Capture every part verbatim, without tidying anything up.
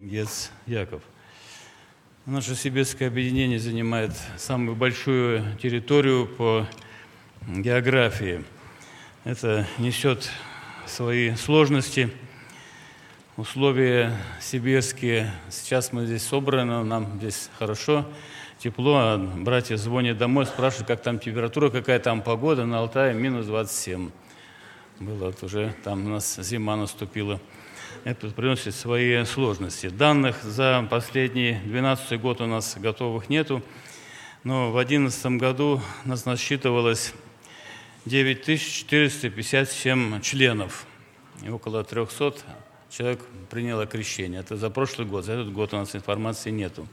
Гец Яков. Наше сибирское объединение занимает самую большую территорию по географии. Это несет свои сложности, условия сибирские. Сейчас мы здесь собраны, нам здесь хорошо, тепло, а братья звонят домой, спрашивают, как там температура, какая там погода. На Алтае минус двадцать семь. Было вот уже, там у нас зима наступила. Это приносит свои сложности. Данных за последний двенадцатый год у нас готовых нету, но в две тысячи одиннадцатом году нас насчитывалось девять тысяч четыреста пятьдесят семь членов, и около триста человек приняло крещение. Это за прошлый год, за этот год у нас информации нету.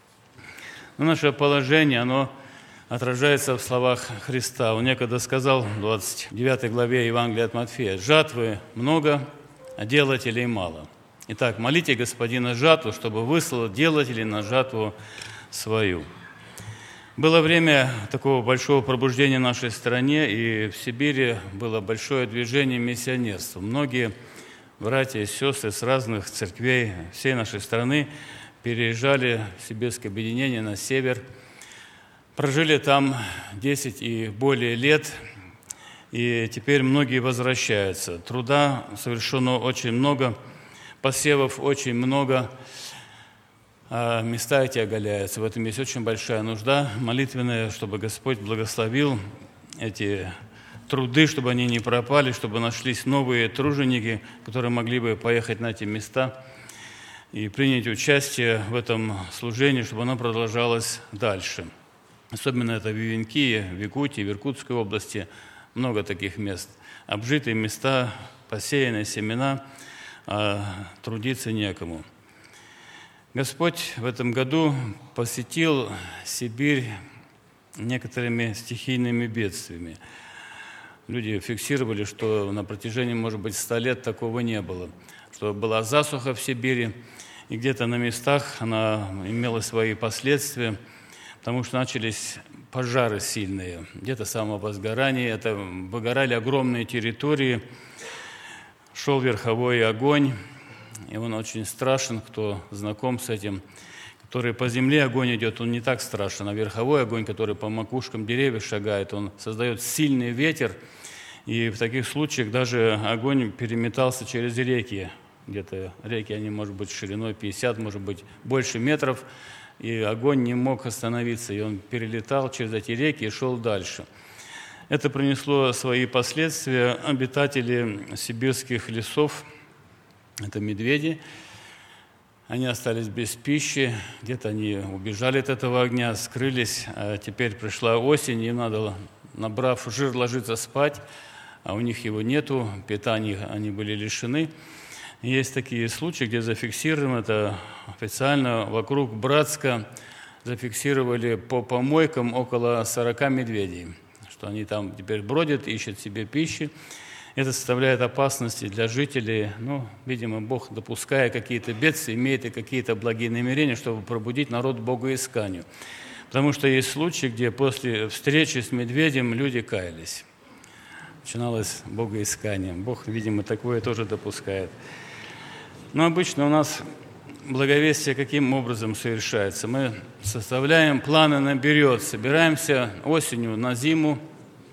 Но наше положение, оно отражается в словах Христа. Он некогда сказал в двадцать девятой главе Евангелия от Матфея: «Жатвы много, а делателей мало. Итак, молите Господина жатву, чтобы выслал делателей на жатву свою». Было время такого большого пробуждения в нашей стране, и в Сибири было большое движение миссионерства. Многие братья и сестры с разных церквей всей нашей страны переезжали в Сибирское объединение на север, прожили там десять и более лет, и теперь многие возвращаются. Труда совершено очень много, посевов очень много, а места эти оголяются. В этом есть очень большая нужда молитвенная, чтобы Господь благословил эти труды, чтобы они не пропали, чтобы нашлись новые труженики, которые могли бы поехать на эти места и принять участие в этом служении, чтобы оно продолжалось дальше. Особенно это в Венкии, в Якутии, в Иркутской области. Много таких мест. Обжитые места, посеянные семена, а трудиться некому. Господь в этом году посетил Сибирь некоторыми стихийными бедствиями. Люди фиксировали, что на протяжении, может быть, ста лет такого не было. Что была засуха в Сибири, и где-то на местах она имела свои последствия, потому что начались пожары сильные, где-то самовозгорание, это выгорали огромные территории, шел верховой огонь, и он очень страшен, кто знаком с этим, который по земле огонь идет, он не так страшен, а верховой огонь, который по макушкам деревьев шагает, он создает сильный ветер, и в таких случаях даже огонь переметался через реки, где-то реки, они, может быть, шириной пятьдесят, может быть, больше метров, и огонь не мог остановиться, и он перелетал через эти реки и шел дальше. Это принесло свои последствия. Обитатели сибирских лесов, это медведи, они остались без пищи, где-то они убежали от этого огня, скрылись, а теперь пришла осень, им надо, набрав жир, ложиться спать, а у них его нету, питания они были лишены. Есть такие случаи, где зафиксировано, это официально вокруг Братска зафиксировали по помойкам около сорока медведей, что они там теперь бродят, ищут себе пищи. Это составляет опасности для жителей. Ну, видимо, Бог, допуская какие-то бедствия, имеет и какие-то благие намерения, чтобы пробудить народ к богоисканию. Потому что есть случаи, где после встречи с медведем люди каялись. Начиналось богоискание. Бог, видимо, такое тоже допускает. Но обычно у нас благовестие каким образом совершается? Мы составляем планы наперед, собираемся осенью на зиму,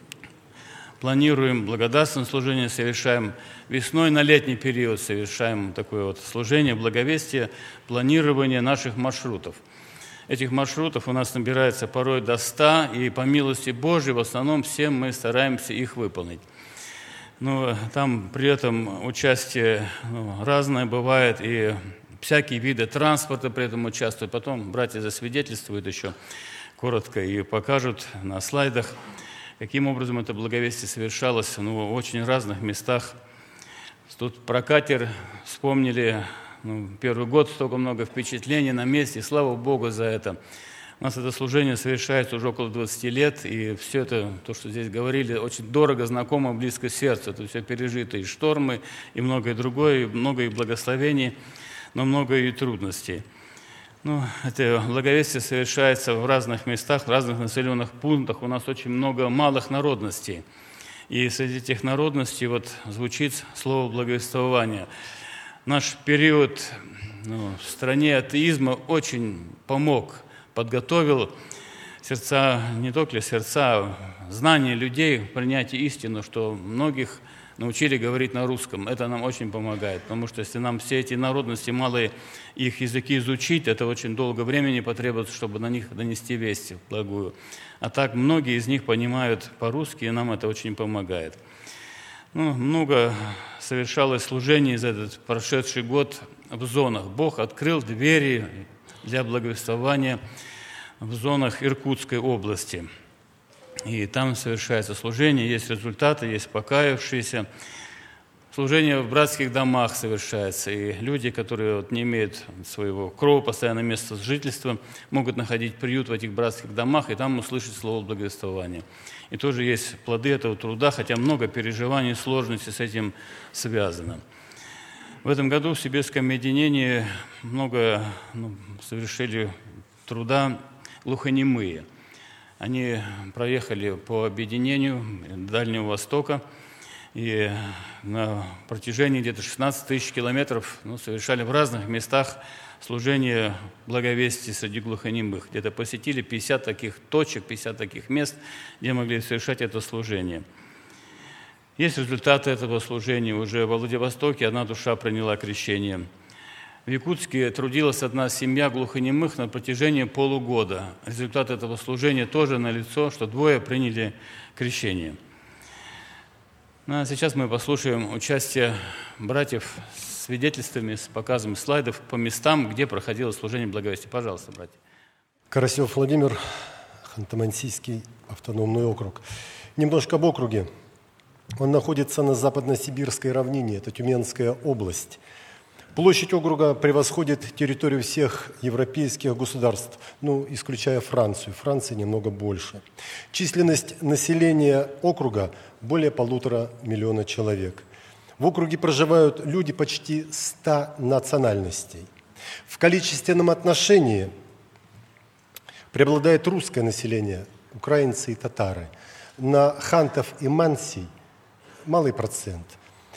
планируем благодарственное служение, совершаем весной на летний период, совершаем такое вот служение, благовестие, планирование наших маршрутов. Этих маршрутов у нас набирается порой до ста, и по милости Божией в основном всем мы стараемся их выполнить. Но там при этом участие ну, разное бывает, и всякие виды транспорта при этом участвуют. Потом братья засвидетельствуют еще коротко и покажут на слайдах, каким образом это благовестие совершалось ну, в очень разных местах. Тут про катер вспомнили, ну, первый год столько много впечатлений на месте, и слава Богу за это. У нас это служение совершается уже около двадцати лет, и все это, то, что здесь говорили, очень дорого, знакомо, близко сердцу. Это все пережито, и штормы, и многое другое, и много и благословений, но много и трудностей. Ну, это благовестие совершается в разных местах, в разных населенных пунктах. У нас очень много малых народностей. И среди этих народностей вот звучит слово благовествования. Наш период ну, в стране атеизма очень помог, подготовил сердца, не только сердца, а знания людей, принятие истины, что многих научили говорить на русском. Это нам очень помогает, потому что если нам все эти народности, малые их языки изучить, это очень долго времени потребуется, чтобы на них донести весть благую. А так многие из них понимают по-русски, и нам это очень помогает. Ну, много совершалось служений за этот прошедший год в зонах. Бог открыл двери для благовествования в зонах Иркутской области. И там совершается служение, есть результаты, есть покаявшиеся. Служение в братских домах совершается, и люди, которые вот не имеют своего крова, постоянного места жительства, могут находить приют в этих братских домах и там услышать слово благовествования. И тоже есть плоды этого труда, хотя много переживаний и сложностей с этим связано. В этом году в Сибирском объединении много ну, совершили труда глухонемые. Они проехали по объединению Дальнего Востока и на протяжении где-то шестнадцать тысяч километров ну, совершали в разных местах служение благовестия среди глухонемых. Где-то посетили пятьдесят таких точек, пятьдесят таких мест, где могли совершать это служение. Есть результаты этого служения. Уже во Владивостоке одна душа приняла крещение. В Якутске трудилась одна семья глухонемых на протяжении полугода. Результат этого служения тоже налицо, что двое приняли крещение. Ну, а сейчас мы послушаем участие братьев с свидетельствами, с показом слайдов по местам, где проходило служение благовестия. Пожалуйста, братья. Карасев Владимир, Ханты-Мансийский автономный округ. Немножко об округе. Он находится на западно-сибирской равнине, это Тюменская область. Площадь округа превосходит территорию всех европейских государств, ну, исключая Францию. Франции немного больше. Численность населения округа более полутора миллиона человек. В округе проживают люди почти ста национальностей. В количественном отношении преобладает русское население, украинцы и татары. На хантов и мансий малый процент.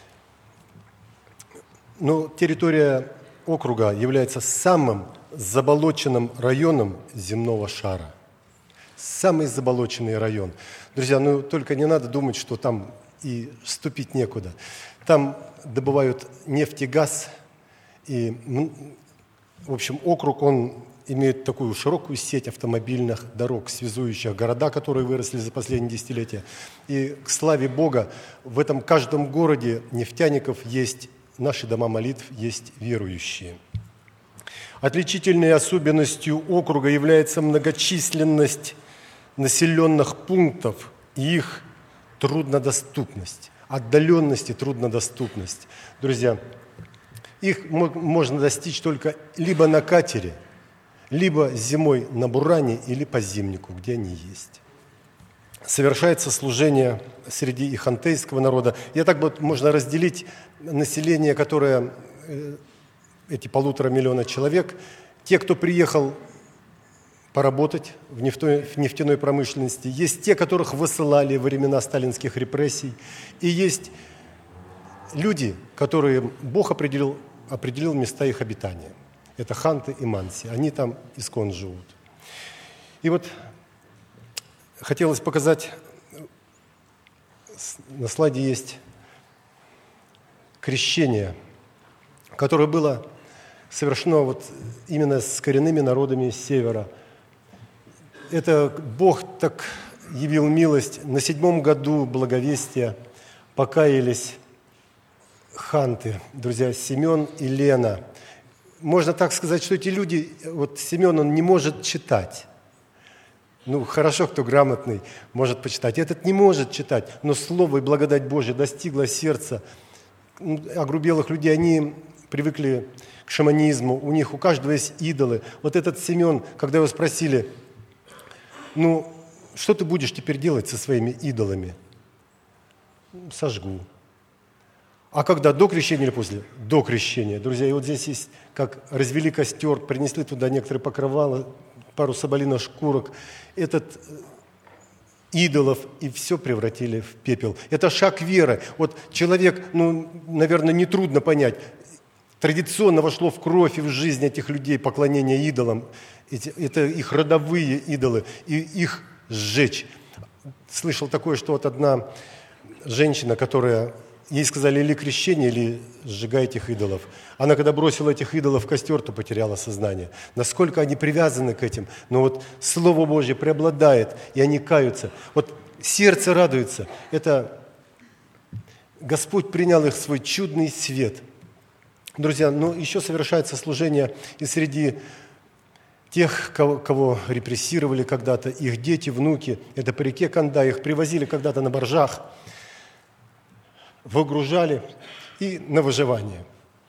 Но территория округа является самым заболоченным районом земного шара. Самый заболоченный район. Друзья, ну только не надо думать, что там и ступить некуда. Там добывают нефть и газ. И, в общем, округ, он имеет такую широкую сеть автомобильных дорог, связующих города, которые выросли за последние десятилетия. И, к славе Бога, в этом каждом городе нефтяников есть наши дома молитв, есть верующие. Отличительной особенностью округа является многочисленность населенных пунктов и их труднодоступность, отдаленность и труднодоступность. Друзья, их можно достичь только либо на катере, либо зимой на буране или по зимнику, где они есть. Совершается служение среди и хантейского народа. И так вот можно разделить население, которое, эти полутора миллиона человек, те, кто приехал поработать в нефтяной, в нефтяной промышленности, есть те, которых высылали во времена сталинских репрессий, и есть люди, которые Бог определил, определил места их обитания. Это ханты и манси, они там искон живут. И вот хотелось показать, на слайде есть крещение, которое было совершено вот именно с коренными народами севера. Это Бог так явил милость. На седьмом году благовестия покаялись ханты, друзья, Семен и Лена. Можно так сказать, что эти люди, вот Семен, он не может читать. Ну, хорошо, кто грамотный, может почитать. Этот не может читать, но слово и благодать Божья достигла сердца огрубелых людей. Они привыкли к шаманизму, у них у каждого есть идолы. Вот этот Семен, когда его спросили, ну, что ты будешь теперь делать со своими идолами? Сожгу. А когда, до крещения или после? До крещения. Друзья, и вот здесь есть, как развели костер, принесли туда некоторые покрывала, пару соболиных шкурок, этот идолов, и все превратили в пепел. Это шаг веры. Вот человек, ну, наверное, нетрудно понять. традиционно вошло в кровь и в жизнь этих людей поклонение идолам. Эти, это их родовые идолы, и их сжечь. Слышал такое, что вот одна женщина, которая, ей сказали или крещение, или сжигайте этих идолов. Она когда бросила этих идолов в костер, то потеряла сознание. Насколько они привязаны к этим. Но вот Слово Божье преобладает, и они каются. Вот сердце радуется. Это Господь принял их в свой чудный свет. Друзья, ну еще совершается служение и среди тех, кого, кого репрессировали когда-то, их дети, внуки. Это по реке Кандай, их привозили когда-то на баржах, выгружали и на выживание.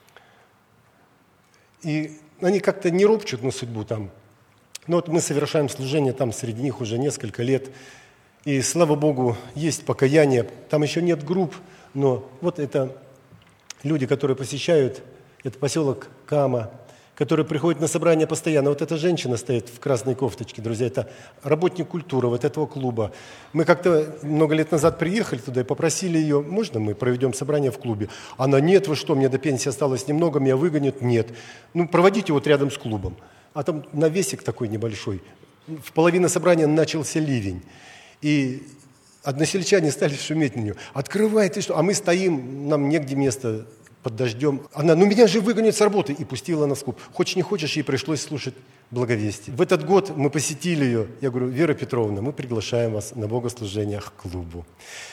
И они как-то не ропчут на судьбу там. Но вот мы совершаем служение там среди них уже несколько лет. И, слава Богу, есть покаяние. Там еще нет групп, но вот это люди, которые посещают, это поселок Кама, которые приходят на собрание постоянно. Вот эта женщина стоит в красной кофточке, друзья, это работник культуры вот этого клуба. Мы как-то много лет назад приехали туда и попросили ее, можно мы проведем собрание в клубе? Она, нет, вы что, мне до пенсии осталось немного, меня выгонят? Нет. Ну, проводите вот рядом с клубом. А там навесик такой небольшой. В половине собрания начался ливень. И односельчане стали шуметь на нее. Открывай, ты что? А мы стоим, нам негде место под дождем. Она, ну меня же выгонят с работы. И пустила нас в клуб. Хочешь не хочешь, ей пришлось слушать благовестие. В этот год мы посетили ее. Я говорю, Вера Петровна, мы приглашаем вас на богослужение к клубу.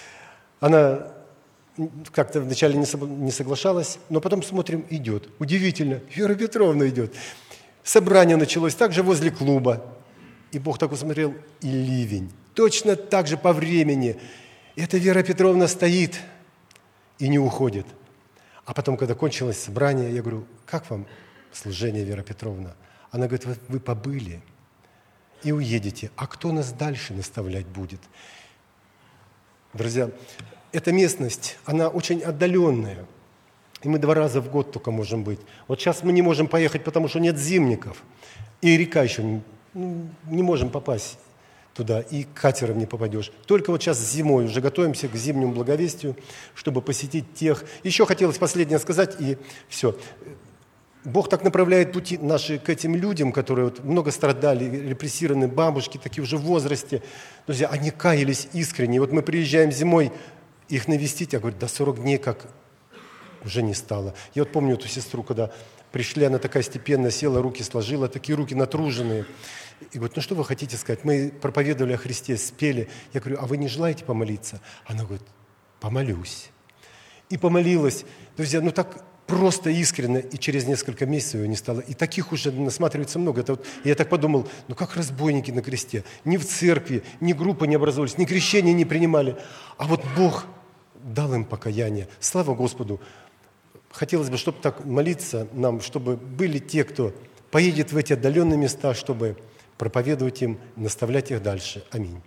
Она как-то вначале не соглашалась, но потом смотрим, идет. Удивительно, Вера Петровна идет. Собрание началось также возле клуба. И Бог так усмотрел, и ливень. Точно так же по времени. Эта Вера Петровна стоит и не уходит. А потом, когда кончилось собрание, я говорю, как вам служение, Вера Петровна? Она говорит, вы, вы побыли и уедете. А кто нас дальше наставлять будет? Друзья, эта местность, она очень отдаленная. И мы два раза в год только можем быть. Вот сейчас мы не можем поехать, потому что нет зимников. И река еще не, ну, не можем попасть туда, и катером не попадешь. Только вот сейчас зимой уже готовимся к зимнему благовестию, чтобы посетить тех. Еще хотелось последнее сказать, и все. Бог так направляет пути наши к этим людям, которые вот много страдали, репрессированы, бабушки, такие уже в возрасте. Друзья, они каялись искренне. И вот мы приезжаем зимой их навестить, я говорю, да сорок дней как уже не стало. Я вот помню эту сестру, когда пришли, она такая степенная, села, руки сложила, такие руки натруженные. И говорит, ну что вы хотите сказать? Мы проповедовали о Христе, спели. Я говорю, а вы не желаете помолиться? Она говорит, помолюсь. И помолилась. Друзья, ну так просто искренне, и через несколько месяцев ее не стало. И таких уже насматривается много. Это вот, я так подумал, ну как разбойники на кресте. Ни в церкви, ни группы не образовались, ни крещения не принимали. А вот Бог дал им покаяние. Слава Господу. Хотелось бы, чтобы так молиться нам, чтобы были те, кто поедет в эти отдаленные места, чтобы проповедовать им, наставлять их дальше. Аминь.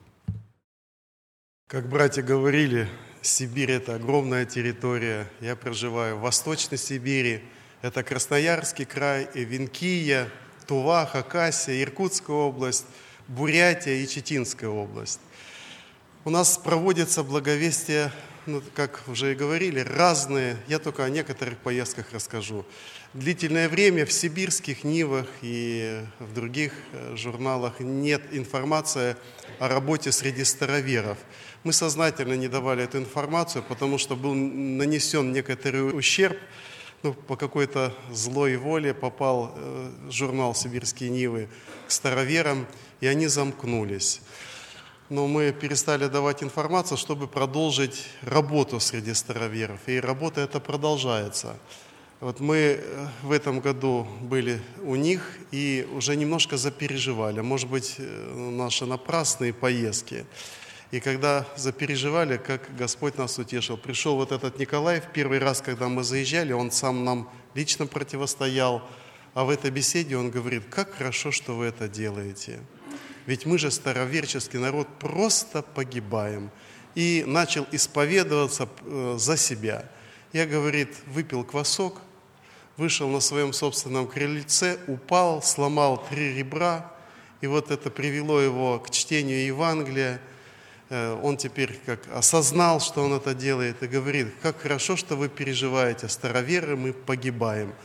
Как братья говорили, Сибирь – это огромная территория. Я проживаю в Восточной Сибири. Это Красноярский край, Эвенкия, Тува, Хакасия, Иркутская область, Бурятия и Читинская область. У нас проводится благовестие, ну, как уже и говорили, разные. Я только о некоторых поездках расскажу. Длительное время в сибирских Нивах и в других журналах нет информации о работе среди староверов. Мы сознательно не давали эту информацию, потому что был нанесен некоторый ущерб. Ну, по какой-то злой воле попал э, журнал «Сибирские Нивы» к староверам, и они замкнулись. Но мы перестали давать информацию, чтобы продолжить работу среди староверов. И работа эта продолжается. Вот мы в этом году были у них и уже немножко запереживали. Может быть, наши напрасные поездки. И когда запереживали, как Господь нас утешил. Пришел вот этот Николай, в первый раз, когда мы заезжали, он сам нам лично противостоял. А в этой беседе он говорит, как хорошо, что вы это делаете. Ведь мы же, староверческий народ, просто погибаем. И начал исповедоваться за себя. Я, говорит, выпил квасок, вышел на своем собственном крыльце, упал, сломал три ребра. И вот это привело его к чтению Евангелия. Он теперь как осознал, что он это делает, и говорит, как хорошо, что вы переживаете, староверы, мы погибаем.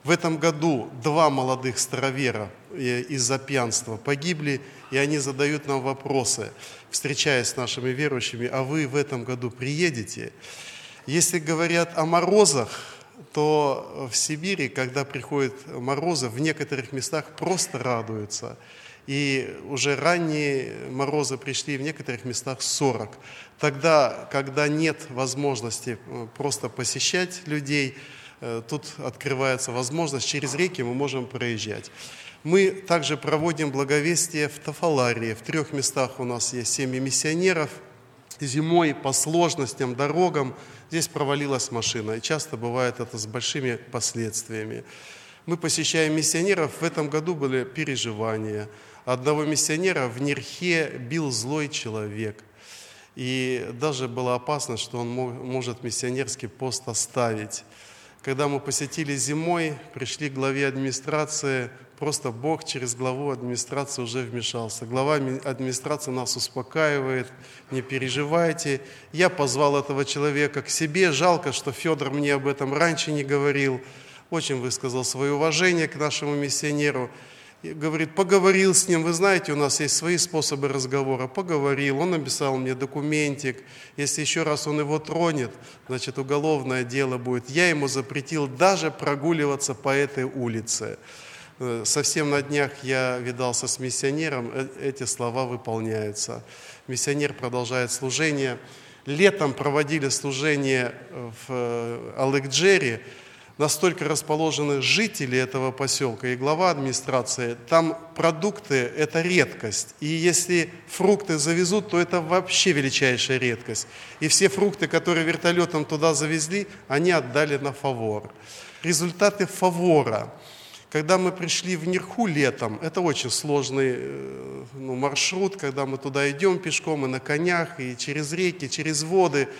В этом году два молодых старовера из-за пьянства погибли, и они задают нам вопросы, встречаясь с нашими верующими: а вы в этом году приедете? Если говорят о морозах, то в Сибири, когда приходят морозы, в некоторых местах просто радуются. И уже ранние морозы пришли, в некоторых местах сорок. Тогда, когда нет возможности просто посещать людей, тут открывается возможность, через реки мы можем проезжать. Мы также проводим благовестие в Тафаларии. В трех местах у нас есть семьи миссионеров. Зимой по сложностям, дорогам здесь провалилась машина. И часто бывает это с большими последствиями. Мы посещаем миссионеров. В этом году были переживания. Одного миссионера в Нерхе бил злой человек. И даже была опасность, что он может миссионерский пост оставить. Когда мы посетили зимой, пришли к главе администрации, просто Бог через главу администрации уже вмешался. Глава администрации нас успокаивает: не переживайте. Я позвал этого человека к себе. Жалко, что Федор мне об этом раньше не говорил. Очень высказал свое уважение к нашему миссионеру. И говорит, поговорил с ним, вы знаете, у нас есть свои способы разговора. Поговорил, он написал мне документик. Если еще раз он его тронет, значит, уголовное дело будет. Я ему запретил даже прогуливаться по этой улице. Совсем на днях я видался с миссионером, эти слова выполняются. Миссионер продолжает служение. Летом проводили служение в Алыкджере. Настолько расположены жители этого поселка и глава администрации, там продукты – это редкость. И если фрукты завезут, то это вообще величайшая редкость. И все фрукты, которые вертолетом туда завезли, они отдали на фавор. Результаты фавора. Когда мы пришли в Нерху летом, это очень сложный ну, маршрут, когда мы туда идем пешком и на конях, и через реки, через воды.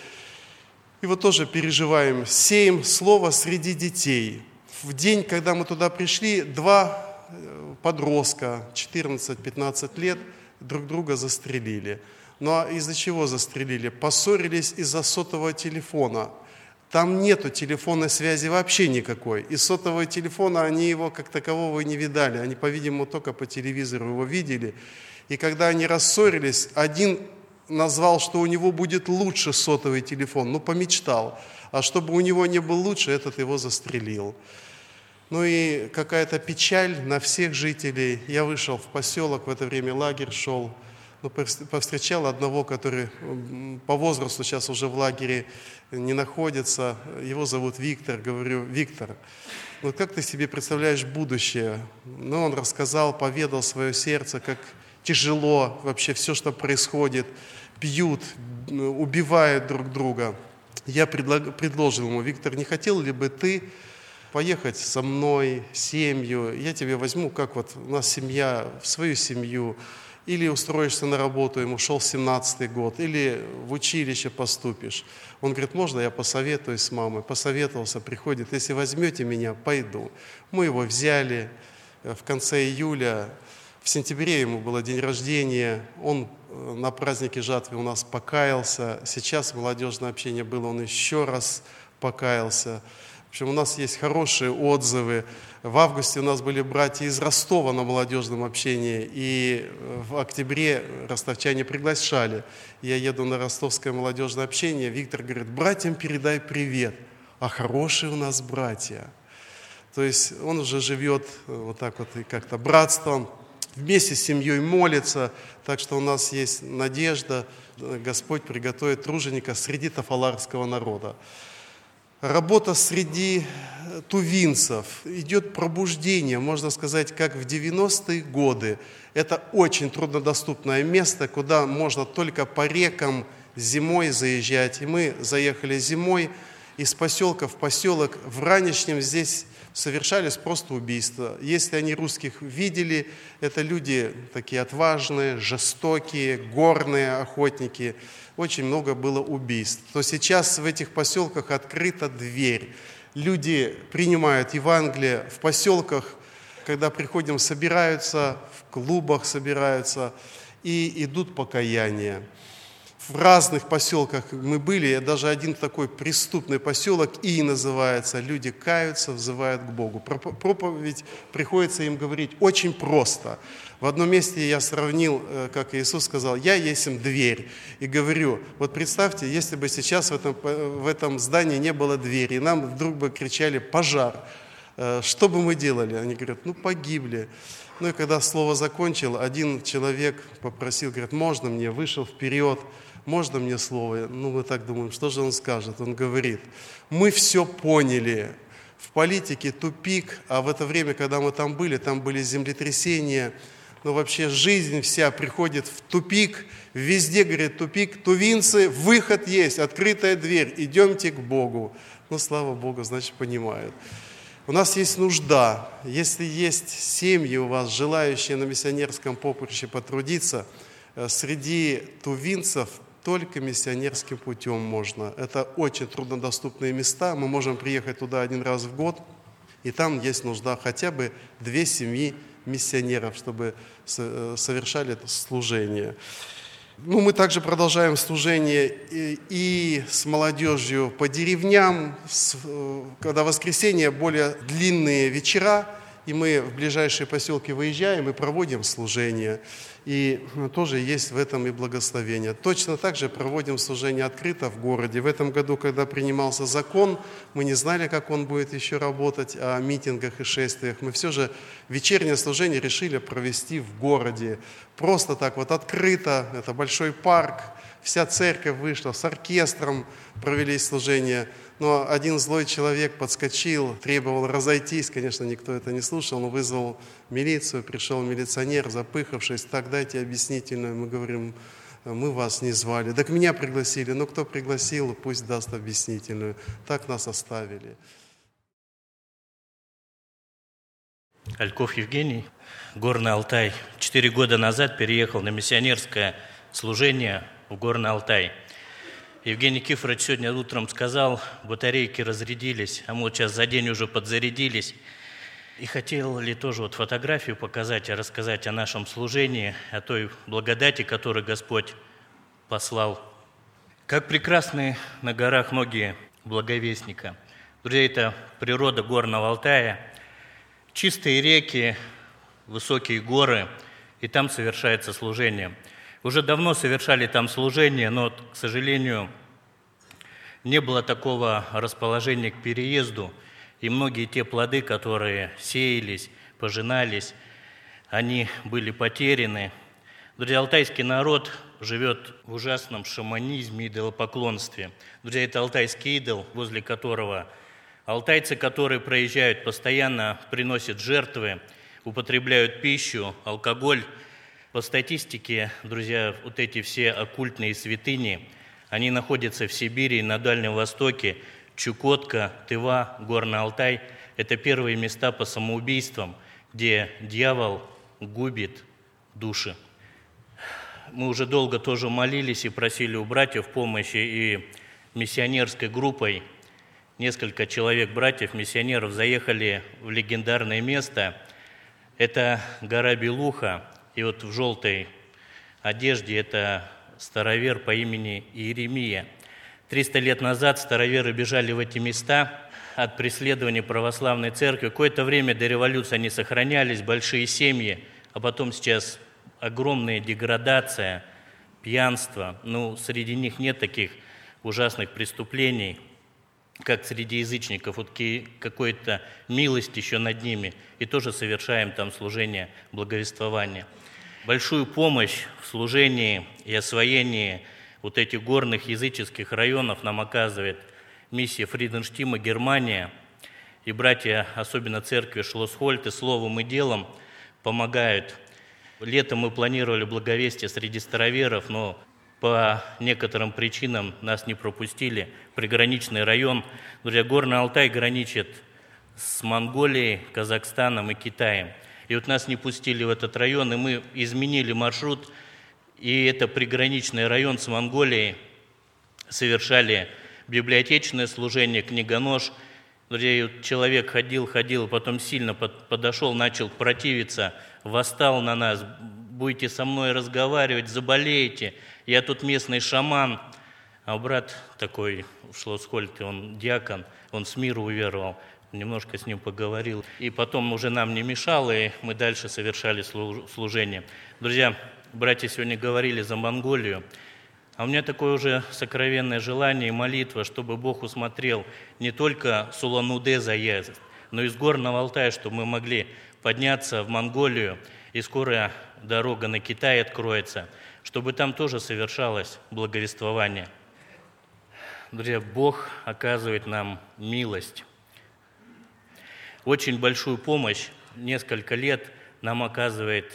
И вот тоже переживаем, сеем слово среди детей. В день, когда мы туда пришли, два подростка, четырнадцать-пятнадцать лет, друг друга застрелили. Ну а из-за чего застрелили? Поссорились из-за сотового телефона. Там нету телефонной связи вообще никакой. И сотового телефона, они его как такового не видали. Они, по-видимому, только по телевизору его видели. И когда они рассорились, один назвал, что у него будет лучше сотовый телефон, ну, помечтал. А чтобы у него не был лучше, этот его застрелил. Ну и какая-то печаль на всех жителей. Я вышел в поселок, в это время лагерь шел, ну, повстречал одного, который по возрасту сейчас уже в лагере не находится. Его зовут Виктор. Говорю, Виктор, ну как ты себе представляешь будущее? Ну, он рассказал, поведал свое сердце, как тяжело вообще все, что происходит. Пьют, убивают друг друга. Я предлог, предложил ему, Виктор, не хотел ли бы ты поехать со мной, семью? Я тебя возьму, как вот у нас семья, в свою семью. Или устроишься на работу, ему шел семнадцатый год, или в училище поступишь. Он говорит, можно я посоветуюсь с мамой? Посоветовался, приходит, если возьмете меня, пойду. Мы его взяли в конце июля. В сентябре ему было день рождения, он на празднике жатвы у нас покаялся. Сейчас молодежное общение было, он еще раз покаялся. В общем, у нас есть хорошие отзывы. В августе у нас были братья из Ростова на молодежном общении, и в октябре ростовчане приглашали. Я еду на ростовское молодежное общение, Виктор говорит, братьям передай привет, а хорошие у нас братья. То есть он уже живет вот так вот и как-то братством, вместе с семьей молится, так что у нас есть надежда, Господь приготовит труженика среди тафаларского народа. Работа среди тувинцев, идет пробуждение, можно сказать, как в девяностые годы. Это очень труднодоступное место, куда можно только по рекам зимой заезжать. И мы заехали зимой из поселка в поселок. В Ранешнем здесь совершались просто убийства. Если они русских видели, это люди такие отважные, жестокие, горные охотники. Очень много было убийств. То сейчас в этих поселках открыта дверь. Люди принимают Евангелие в поселках, когда приходим, собираются, в клубах собираются и идут покаяния. в разных поселках мы были, даже один такой преступный поселок, И называется, люди каются, взывают к Богу. Проповедь приходится им говорить очень просто. В одном месте я сравнил, как Иисус сказал, «Я есть дверь». И говорю, вот представьте, если бы сейчас в этом, в этом здании не было двери, и нам вдруг бы кричали «пожар», что бы мы делали? Они говорят, ну погибли. Ну и когда слово закончил, один человек попросил, говорит, можно мне, вышел вперед, можно мне слово? Ну мы так думаем, что же он скажет? Он говорит, мы все поняли. В политике тупик, а в это время, когда мы там были, там были землетрясения, ну вообще жизнь вся приходит в тупик, везде, говорит, тупик, тувинцы, выход есть, открытая дверь, идемте к Богу. Ну слава Богу, значит понимают. У нас есть нужда, если есть семьи у вас, желающие на миссионерском поприще потрудиться, среди тувинцев только миссионерским путем можно. Это очень труднодоступные места, мы можем приехать туда один раз в год, и там есть нужда хотя бы две семьи миссионеров, чтобы совершали это служение. Ну, мы также продолжаем служение и, и с молодежью по деревням, с, когда в воскресенье более длинные вечера, и мы в ближайшие поселки выезжаем и проводим служение. И тоже есть в этом и благословение. Точно так же проводим служение открыто в городе. В этом году, когда принимался закон, мы не знали, как он будет еще работать, о митингах и шествиях. Мы все же вечернее служение решили провести в городе. Просто так вот открыто, это большой парк, вся церковь вышла с оркестром, провели служение. Но один злой человек подскочил, требовал разойтись, конечно, никто это не слушал, он вызвал милицию, пришел милиционер, запыхавшись, так дайте объяснительную, мы говорим, мы вас не звали. Так меня пригласили, ну кто пригласил, пусть даст объяснительную. Так нас оставили. Альков Евгений, Горный Алтай. Четыре года назад переехал на миссионерское служение в Горный Алтай. Евгений Кифорович сегодня утром сказал, батарейки разрядились, а мы вот сейчас за день уже подзарядились. И хотел ли тоже вот фотографию показать, рассказать о нашем служении, о той благодати, которую Господь послал. Как прекрасны на горах многие благовестника. Друзья, это природа Горного Алтая. Чистые реки, высокие горы, и там совершается служение. Уже давно совершали там служение, но, к сожалению, не было такого расположения к переезду, и многие те плоды, которые сеялись, пожинались, они были потеряны. Друзья, алтайский народ живет в ужасном шаманизме, идолопоклонстве. Друзья, это алтайский идол, возле которого алтайцы, которые проезжают, постоянно приносят жертвы, употребляют пищу, алкоголь. По статистике, друзья, вот эти все оккультные святыни, они находятся в Сибири и на Дальнем Востоке. Чукотка, Тыва, Горный Алтай – это первые места по самоубийствам, где дьявол губит души. Мы уже долго тоже молились и просили у братьев помощи, и миссионерской группой несколько человек, братьев, миссионеров, заехали в легендарное место. Это гора Белуха. И вот в желтой одежде это старовер по имени Иеремия. Триста лет назад староверы бежали в эти места от преследования православной церкви. Какое-то время до революции они сохранялись, большие семьи, а потом сейчас огромная деградация, пьянство. Ну, среди них нет таких ужасных преступлений, как среди язычников. Вот какой-то милость еще над ними. И тоже совершаем там служение благовествования. Большую помощь в служении и освоении вот этих горных языческих районов нам оказывает миссия Фриденштима, Германия. И братья, особенно церкви Шлоссхольты, словом и делом помогают. Летом мы планировали благовестие среди староверов, но по некоторым причинам нас не пропустили. Приграничный район. Друзья, Горный Алтай граничит с Монголией, Казахстаном и Китаем. И вот нас не пустили в этот район, и мы изменили маршрут, и это приграничный район с Монголией, совершали библиотечное служение, книгонож. Друзья, человек ходил, ходил, потом сильно подошел, начал противиться, восстал на нас, будете со мной разговаривать, заболеете, я тут местный шаман. А брат такой в Шлоссхольте, он диакон, он с миру уверовал, немножко с ним поговорил. И потом уже нам не мешало, и мы дальше совершали служение. Друзья, братья сегодня говорили за Монголию. А у меня такое уже сокровенное желание и молитва, чтобы Бог усмотрел не только с Улан-Удэ заезд, но и с Горного Алтая, чтобы мы могли подняться в Монголию, и скоро дорога на Китай откроется, чтобы там тоже совершалось благовествование. Друзья, Бог оказывает нам милость. Очень большую помощь несколько лет нам оказывает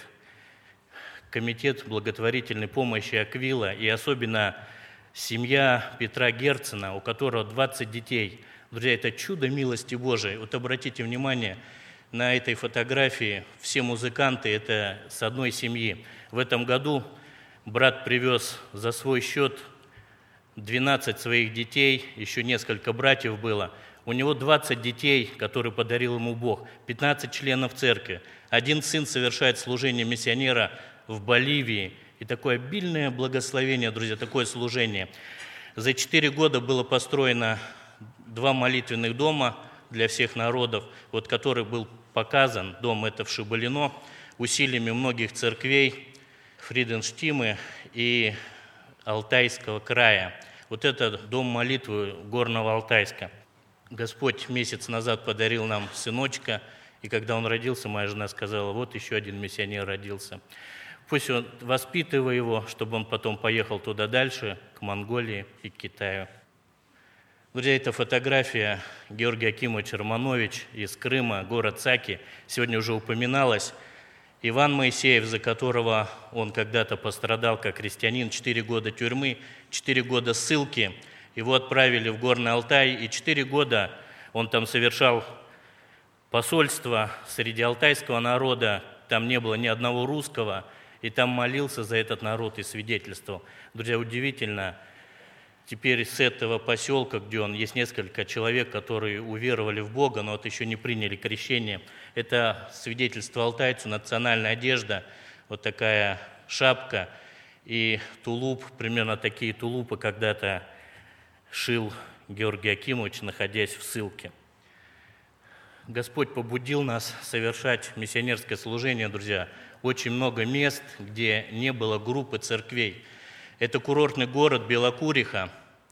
Комитет благотворительной помощи Аквила, и особенно семья Петра Герцена, у которого двадцать детей. Друзья, это чудо милости Божией. Вот обратите внимание, на этой фотографии все музыканты – это с одной семьи. В этом году брат привез за свой счет двенадцать своих детей, еще несколько братьев было. У него двадцать детей, которые подарил ему Бог, пятнадцать членов церкви. Один сын совершает служение миссионера в Боливии. И такое обильное благословение, друзья, такое служение. За четыре года было построено два молитвенных дома для всех народов, вот который был показан, дом это в Шибалино, усилиями многих церквей Фриденштимы и Алтайского края. Вот это дом молитвы Горного Алтайска. Господь месяц назад подарил нам сыночка, и когда он родился, моя жена сказала, вот еще один миссионер родился. Пусть он воспитывает его, чтобы он потом поехал туда дальше, к Монголии и к Китаю. Друзья, это фотография Георгия Акимовича Романович из Крыма, город Саки. Сегодня уже упоминалось. Иван Моисеев, за которого он когда-то пострадал как христианин, четыре года тюрьмы, четыре года ссылки. Его отправили в Горный Алтай, и четыре года он там совершал посольство среди алтайского народа. Там не было ни одного русского, и там молился за этот народ и свидетельствовал. Друзья, удивительно, теперь с этого поселка, где он, есть несколько человек, которые уверовали в Бога, но вот еще не приняли крещение. Это свидетельство алтайцу, национальная одежда, вот такая шапка и тулуп, примерно такие тулупы когда-то шил Георгий Акимович, находясь в ссылке. Господь побудил нас совершать миссионерское служение, друзья. Очень много мест, где не было группы церквей. Это курортный город Белокуриха.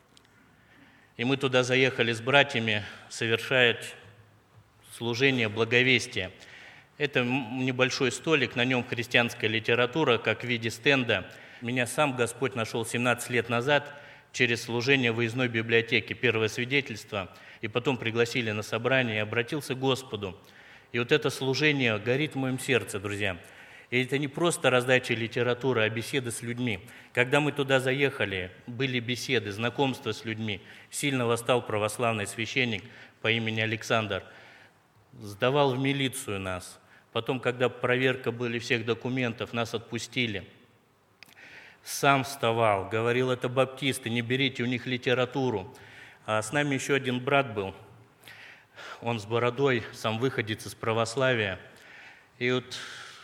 И мы туда заехали с братьями совершать служение благовестия. Это небольшой столик, на нем христианская литература, как в виде стенда. Меня сам Господь нашел семнадцать лет назад через служение в выездной библиотеке, первое свидетельство, и потом пригласили на собрание, и обратился к Господу. И вот это служение горит в моем сердце, друзья. И это не просто раздача литературы, а беседы с людьми. Когда мы туда заехали, были беседы, знакомства с людьми. Сильно восстал православный священник по имени Александр. Сдавал в милицию нас. Потом, когда проверка была всех документов, нас отпустили. Сам вставал, говорил, это баптисты, не берите у них литературу. А с нами еще один брат был. Он с бородой, сам выходец из православия. И вот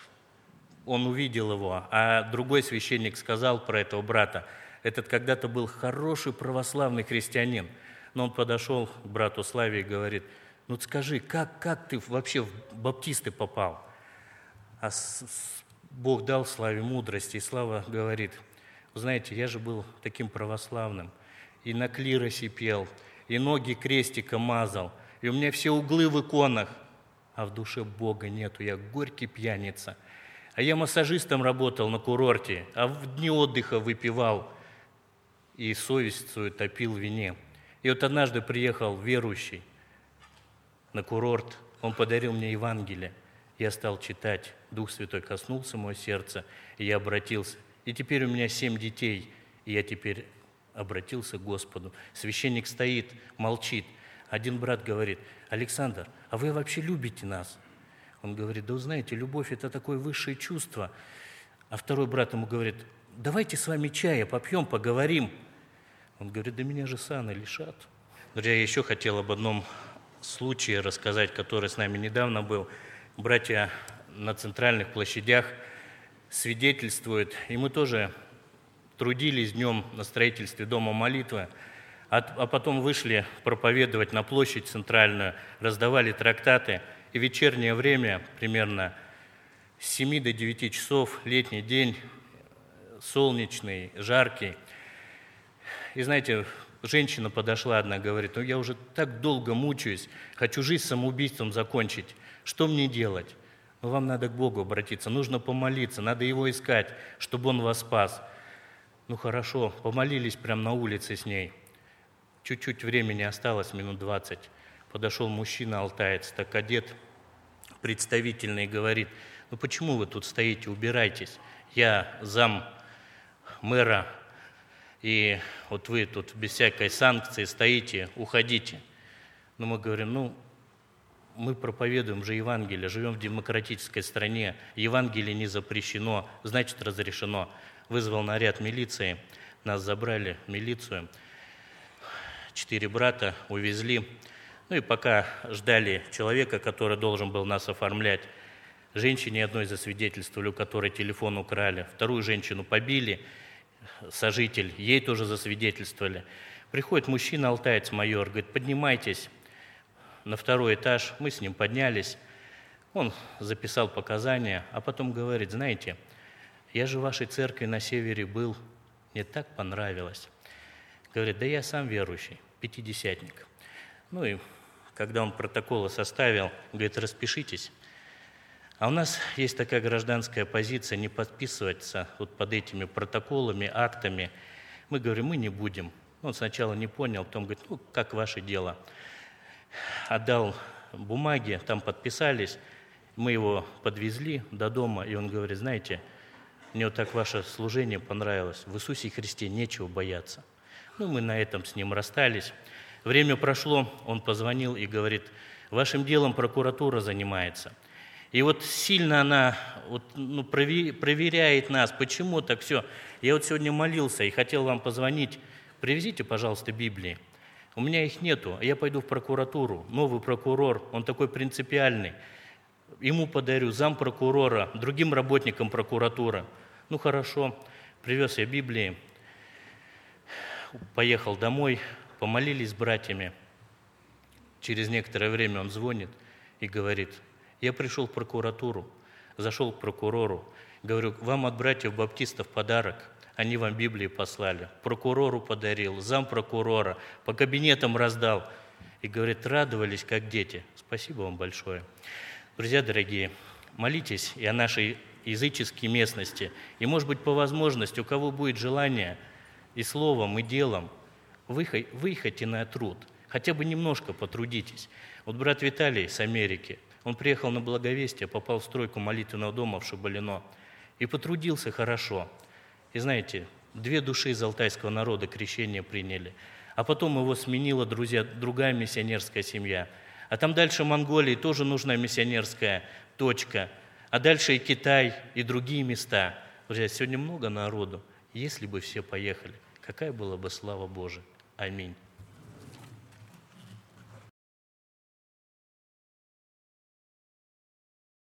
он увидел его, а другой священник сказал про этого брата. Этот когда-то был хороший православный христианин. Но он подошел к брату Славе и говорит, ну скажи, как, как ты вообще в баптисты попал? А с, с, Бог дал Славе мудрости, и Слава говорит, вы знаете, я же был таким православным, и на клиросе пел, и ноги крестиком мазал, и у меня все углы в иконах, а в душе Бога нету, я горький пьяница. А я массажистом работал на курорте, а в дни отдыха выпивал и совестью топил в вине. И вот однажды приехал верующий на курорт, он подарил мне Евангелие. Я стал читать, Дух Святой коснулся моего сердца, и я обратился. И теперь у меня семь детей, и я теперь обратился к Господу. Священник стоит, молчит. Один брат говорит, Александр, а вы вообще любите нас? Он говорит, да вы знаете, любовь – это такое высшее чувство. А второй брат ему говорит, давайте с вами чая попьем, поговорим. Он говорит, да меня же сана лишат. Друзья, я еще хотел об одном случае рассказать, который с нами недавно был. Братья на центральных площадях свидетельствует. И мы тоже трудились днем на строительстве Дома молитвы, а, а потом вышли проповедовать на площадь центральную, раздавали трактаты. И в вечернее время, примерно с семи до девяти часов, летний день, солнечный, жаркий. И знаете, женщина подошла одна, говорит: ну я уже так долго мучаюсь, хочу жизнь самоубийством закончить. Что мне делать? Ну вам надо к Богу обратиться, нужно помолиться, надо Его искать, чтобы Он вас спас. Ну хорошо, помолились прямо на улице с ней. Чуть-чуть времени осталось, минут двадцать. Подошел мужчина, алтаец, так одет, представительный, говорит: ну почему вы тут стоите, убирайтесь. Я зам мэра, и вот вы тут без всякой санкции стоите, уходите. Ну мы говорим: ну мы проповедуем же Евангелие, живем в демократической стране, Евангелие не запрещено, значит разрешено. Вызвал наряд милиции, нас забрали в милицию, четыре брата увезли. Ну и пока ждали человека, который должен был нас оформлять, женщине одной засвидетельствовали, у которой телефон украли, вторую женщину побили, сожитель, ей тоже засвидетельствовали. Приходит мужчина, алтаец, майор, говорит: поднимайтесь на второй этаж. Мы с ним поднялись, он записал показания, а потом говорит: знаете, я же в вашей церкви на севере был, мне так понравилось. Говорит: да я сам верующий, пятидесятник. Ну и когда он протоколы составил, говорит: распишитесь. А у нас есть такая гражданская позиция, не подписываться вот под этими протоколами, актами. Мы говорим: мы не будем. Он сначала не понял, потом говорит: ну, как ваше дело. Отдал бумаги, там подписались, мы его подвезли до дома, и он говорит: знаете, мне вот так ваше служение понравилось, в Иисусе Христе нечего бояться. Ну, мы на этом с ним расстались. Время прошло, он позвонил и говорит: вашим делом прокуратура занимается. И вот сильно она вот, ну, проверяет нас, почему так все. Я вот сегодня молился и хотел вам позвонить, привезите, пожалуйста, Библии. У меня их нету, я пойду в прокуратуру. Новый прокурор, он такой принципиальный. Ему подарю, зампрокурора, другим работникам прокуратуры. Ну хорошо, привез я Библии, поехал домой, помолились с братьями. Через некоторое время он звонит и говорит: я пришел в прокуратуру, зашел к прокурору, говорю: вам от братьев баптистов подарок, они вам Библии послали. Прокурору подарил, зампрокурора, по кабинетам раздал. И говорит: радовались, как дети. Спасибо вам большое. Друзья дорогие, молитесь и о нашей языческой местности. И, может быть, по возможности, у кого будет желание и словом, и делом, выехайте на труд. Хотя бы немножко потрудитесь. Вот брат Виталий с Америки, он приехал на Благовестие, попал в стройку молитвенного дома в Шабалино и потрудился хорошо. И знаете, две души из алтайского народа крещение приняли. А потом его сменила, друзья, другая миссионерская семья. А там дальше Монголии тоже нужна миссионерская точка. А дальше и Китай, и другие места. Друзья, сегодня много народу. Если бы все поехали, какая была бы слава Божия. Аминь.